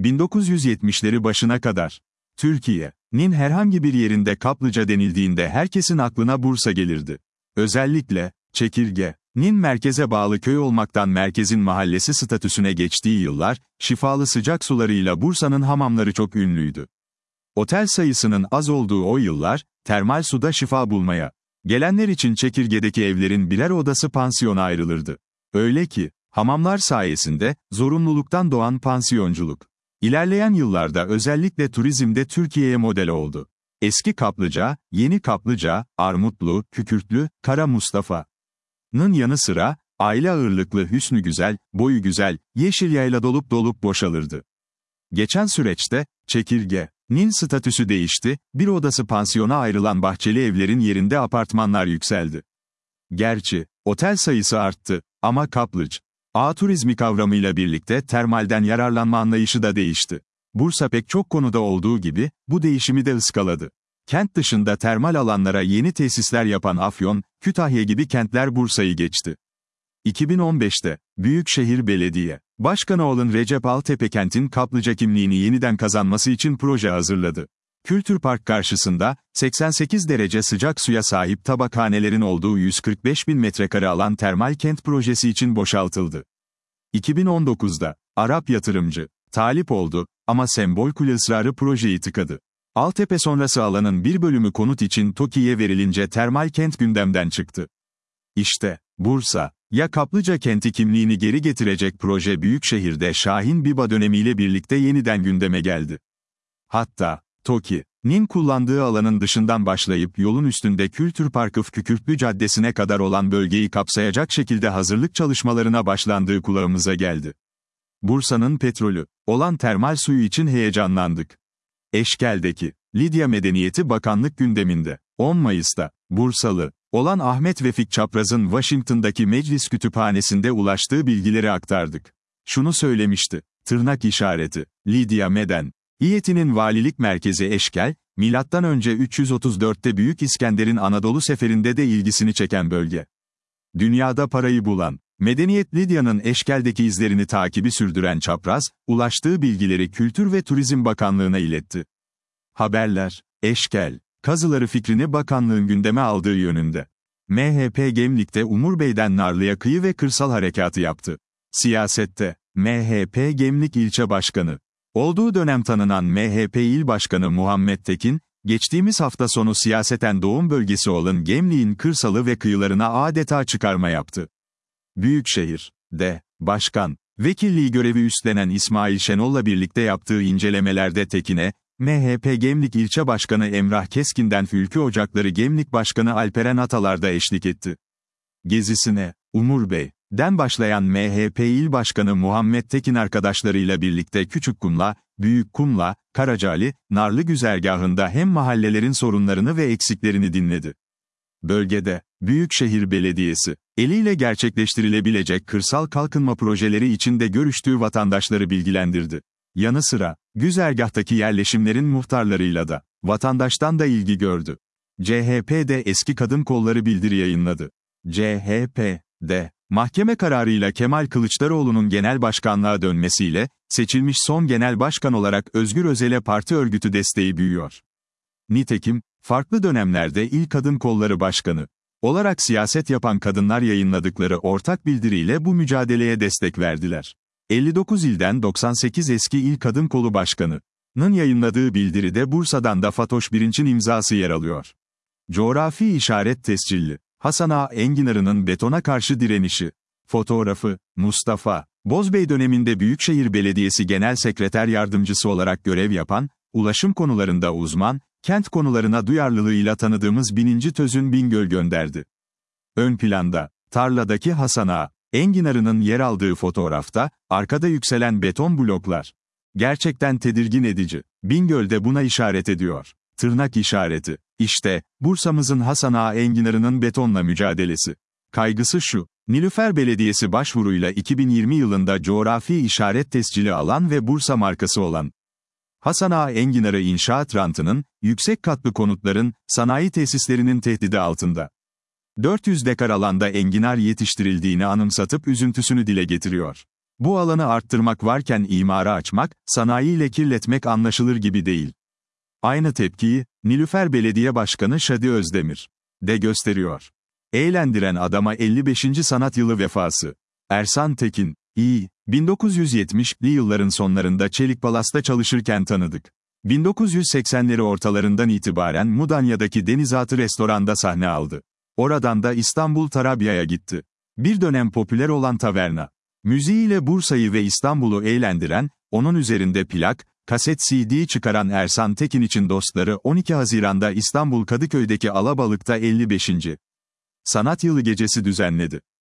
1970'leri başına kadar Türkiye'nin herhangi bir yerinde kaplıca denildiğinde herkesin aklına Bursa gelirdi. Özellikle Çekirge'nin merkeze bağlı köy olmaktan merkezin mahallesi statüsüne geçtiği yıllar, şifalı sıcak sularıyla Bursa'nın hamamları çok ünlüydü. Otel sayısının az olduğu o yıllar, termal suda şifa bulmaya gelenler için Çekirge'deki evlerin birer odası pansiyona ayrılırdı. Öyle ki, hamamlar sayesinde, zorunluluktan doğan pansiyonculuk, İlerleyen yıllarda özellikle turizmde Türkiye'ye model oldu. Eski Kaplıca, Yeni Kaplıca, Armutlu, Kükürtlü, Kara Mustafa'nın yanı sıra, aile ağırlıklı Hüsnü Güzel, Boyu Güzel, Yeşilyayla dolup boşalırdı. Geçen süreçte, Çekirge'nin statüsü değişti, bir odası pansiyona ayrılan bahçeli evlerin yerinde apartmanlar yükseldi. Gerçi, otel sayısı arttı, ama kaplıca turizmi kavramıyla birlikte termalden yararlanma anlayışı da değişti. Bursa pek çok konuda olduğu gibi, bu değişimi de ıskaladı. Kent dışında termal alanlara yeni tesisler yapan Afyon, Kütahya gibi kentler Bursa'yı geçti. 2015'te, Büyükşehir Belediye Başkanı olan Recep Altepe kentin kaplıca kimliğini yeniden kazanması için proje hazırladı. Kültür Park karşısında, 88 derece sıcak suya sahip tabakhanelerin olduğu 145.000 metrekare alan termal kent projesi için boşaltıldı. 2019'da, Arap yatırımcı, talip oldu, ama sembol kule ısrarı projeyi tıkadı. Altepe sonrası alanın bir bölümü konut için TOKİ'ye verilince termal kent gündemden çıktı. İşte, Bursa, ya kaplıca kenti kimliğini geri getirecek proje Büyükşehir'de Şahin Biba dönemiyle birlikte yeniden gündeme geldi. Hatta, TOKİ'nin kullandığı alanın dışından başlayıp yolun üstünde Kültür Parkı Kükürtlü Caddesi'ne kadar olan bölgeyi kapsayacak şekilde hazırlık çalışmalarına başlandığı kulağımıza geldi. Bursa'nın petrolü olan termal suyu için heyecanlandık. Eşkel'deki Lidya Medeniyeti Bakanlık gündeminde. 10 Mayıs'ta Bursalı olan Ahmet Vefik Çapraz'ın Washington'daki Meclis Kütüphanesi'nde ulaştığı bilgileri aktardık. Şunu söylemişti, Lidya Medeniyeti'nin valilik merkezi Eşkel, M.Ö. 334'te Büyük İskender'in Anadolu seferinde de ilgisini çeken bölge. Dünyada parayı bulan medeniyet Lidya'nın Eşkel'deki izlerini takibi sürdüren Çapraz, ulaştığı bilgileri Kültür ve Turizm Bakanlığı'na iletti. Haberler, Eşkel kazıları fikrini bakanlığın gündeme aldığı yönünde. MHP Gemlik'te Umur Bey'den Narlı'ya kıyı ve kırsal harekatı yaptı. Siyasette, MHP Gemlik ilçe başkanı olduğu dönem tanınan MHP İl Başkanı Muhammed Tekin, geçtiğimiz hafta sonu siyaseten doğum bölgesi olan Gemlik'in kırsalı ve kıyılarına adeta çıkarma yaptı. Büyükşehir'de, başkan, vekilliği görevi üstlenen İsmail Şenol'la birlikte yaptığı incelemelerde Tekin'e, MHP Gemlik İlçe Başkanı Emrah Keskin'den Fülkü Ocakları Gemlik Başkanı Alperen Atalar da eşlik etti. Gezisine, Umur Bey'den başlayan MHP İl Başkanı Muhammed Tekin arkadaşlarıyla birlikte Küçükkumla, Büyükkumla, Karacaali, Narlı güzergahında hem mahallelerin sorunlarını ve eksiklerini dinledi. Bölgede, Büyükşehir Belediyesi, eliyle gerçekleştirilebilecek kırsal kalkınma projeleri içinde görüştüğü vatandaşları bilgilendirdi. Yanı sıra, güzergahtaki yerleşimlerin muhtarlarıyla da, vatandaştan da ilgi gördü. CHP'de eski kadın kolları bildiri yayınladı. CHP'de, mahkeme kararıyla Kemal Kılıçdaroğlu'nun genel başkanlığa dönmesiyle, seçilmiş son genel başkan olarak Özgür Özel'e parti örgütü desteği büyüyor. Nitekim, farklı dönemlerde İl Kadın Kolları Başkanı olarak siyaset yapan kadınlar yayınladıkları ortak bildiriyle bu mücadeleye destek verdiler. 59 ilden 98 eski İl Kadın Kolu Başkanı'nın yayınladığı bildiride Bursa'dan da Fatoş Birinç'in imzası yer alıyor. Coğrafi işaret tescilli, Hasan Ağa Enginarı'nın betona karşı direnişi. Fotoğrafı, Mustafa Bozbey döneminde Büyükşehir Belediyesi Genel Sekreter Yardımcısı olarak görev yapan, ulaşım konularında uzman, kent konularına duyarlılığıyla tanıdığımız Bininci Tözün Bingöl gönderdi. Ön planda, tarladaki Hasan Ağa Enginarı'nın yer aldığı fotoğrafta, arkada yükselen beton bloklar. Gerçekten tedirgin edici. Bingöl'de buna işaret ediyor. Tırnak işareti. İşte, Bursa'mızın Hasan Ağa Enginarı'nın betonla mücadelesi. Kaygısı şu, Nilüfer Belediyesi başvuruyla 2020 yılında coğrafi işaret tescili alan ve Bursa markası olan Hasan Ağa Enginarı inşaat rantının, yüksek katlı konutların, sanayi tesislerinin tehdidi altında. 400 dekar alanda enginar yetiştirildiğini anımsatıp üzüntüsünü dile getiriyor. Bu alanı arttırmak varken imara açmak, sanayiyle kirletmek anlaşılır gibi değil. Aynı tepkiyi, Nilüfer Belediye Başkanı Şadi Özdemir de gösteriyor. Eğlendiren adama 55. sanat yılı vefası. Ersan Tekin, 1970'li yılların sonlarında Çelikpalas'ta çalışırken tanıdık. 1980'leri ortalarından itibaren Mudanya'daki Denizaltı restoranda sahne aldı. Oradan da İstanbul Tarabya'ya gitti. Bir dönem popüler olan taverna. Müziğiyle Bursa'yı ve İstanbul'u eğlendiren, onun üzerinde plak, kaset CD çıkaran Ersan Tekin için dostları 12 Haziran'da İstanbul Kadıköy'deki Alabalık'ta 55. Sanat Yılı Gecesi düzenledi.